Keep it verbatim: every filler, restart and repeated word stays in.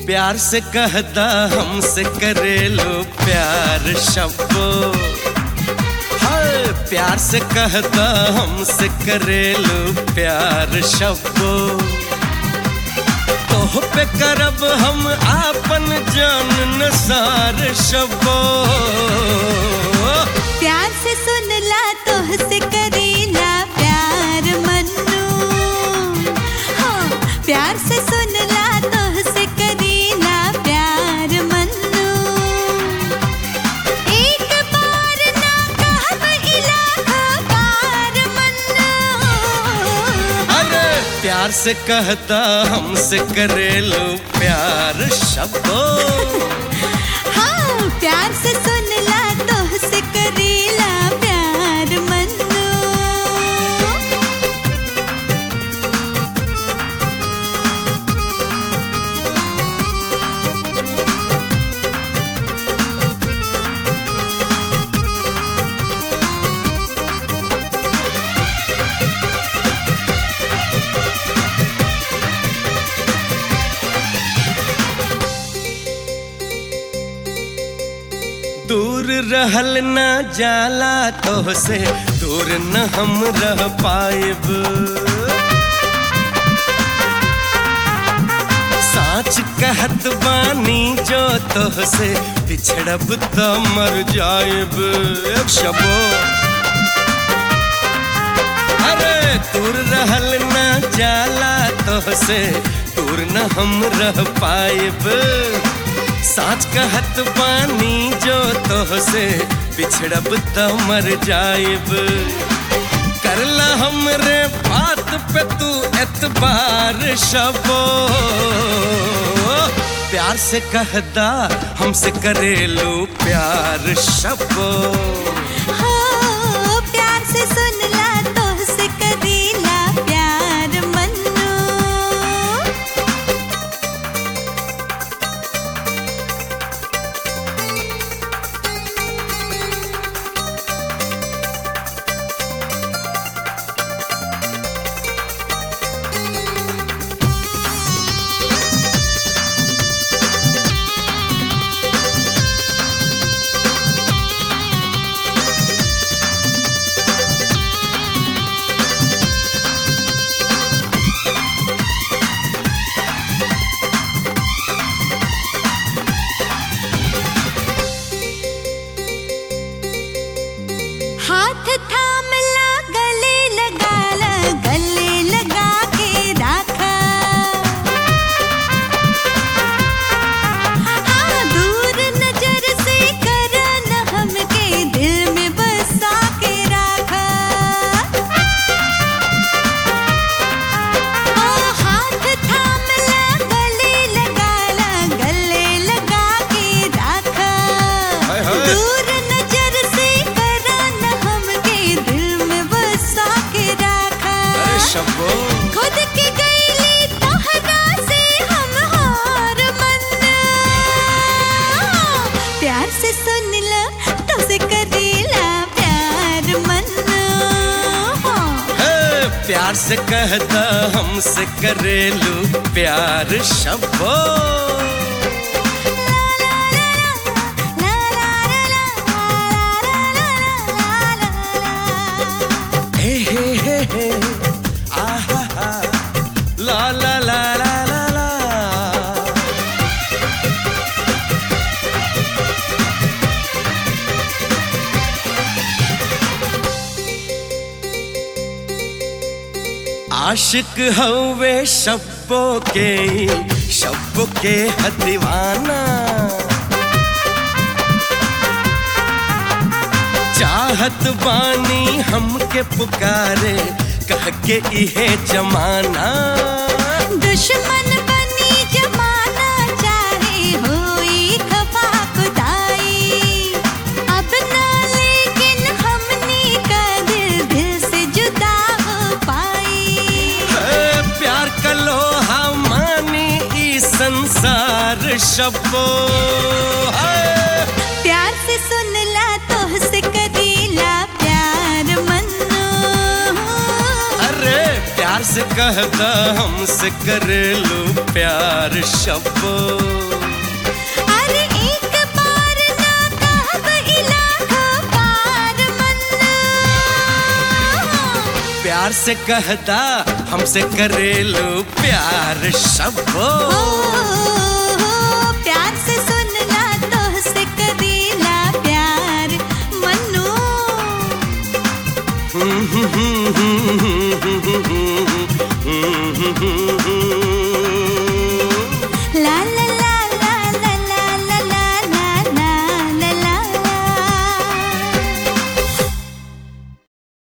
प्यार से कहता हमसे करे लो प्यार शब्बो, हाय प्यार से कहता हमसे करे लो प्यार शब्बो। तोह पे करब हम आपन जान नसार शब्बो। प्यार से सुन ला तोह से करीला प्यार मन्नू, हाँ प्यार से सुन ला तोह से करीला प्यार मन्नू। एक बार ना कहब इलाहा बार मन्नू। अरे प्यार से कहता हमसे करे लो प्यार शब्बो। हाँ प्यार से सुन ला तोह से करीला प्यार मन्नू। दूर रहल न जाला तोह से, दूर न हम रह पाएब। साच कहत बानी जो तोह से, बिछड़ब त मर जाएब एक शबो। अरे दूर रहल न जाला तोह से, दूर न हम रह पाएब। साच कहत बानी जो तोह से, बिछड़ब त मर जाएब। करला हमरे बात पे तू एतबार शबो। प्यार से कहता हमसे करे लो प्यार शबो। हाँ प्यार से सुन ला तोह से करीला प्यार मन्नू। हाथ थाम ला गले लगा ला, गले लगा के रखा। हाँ दूर नजर से करा न हमके, दिल में बसा के रखा। हाँ हाथ थाम ला गले लगा ला, गले लगा के रखा। दूर नजर से करा न हमके, दिल में बसा के रखा। शबो खुद के गईली तोहरा से हम हार मन्ना। प्यार से सुन ला तो से करीला प्यार मन्ना। है प्यार से कहता हमसे करे लो प्यार शबो। हे हे हे हे आहा हा ला ला ला ला ला ला। आशिक हवे शब्बो के, शब्बो के है दीवाना। चाहत बानी हमके पुकारे, कह के इहे जमाना। दुश्मन बनी जमाना चाहे होई खफा खुदाई। अब ना लेकिन हमनी का दिल दिल से जुदा हो पाई। है प्यार का लोहा मानी ई संसार शब्बो। प्यार से सुन ला तोह से करीला प्यार मन्नू। अरे प्यार से से कहता हमसे करेलू प्यार शब्बो। अरे एक बार ना कहब इलाका बार मन्ना। प्यार से कहता हमसे करेलू प्यार शब्बो।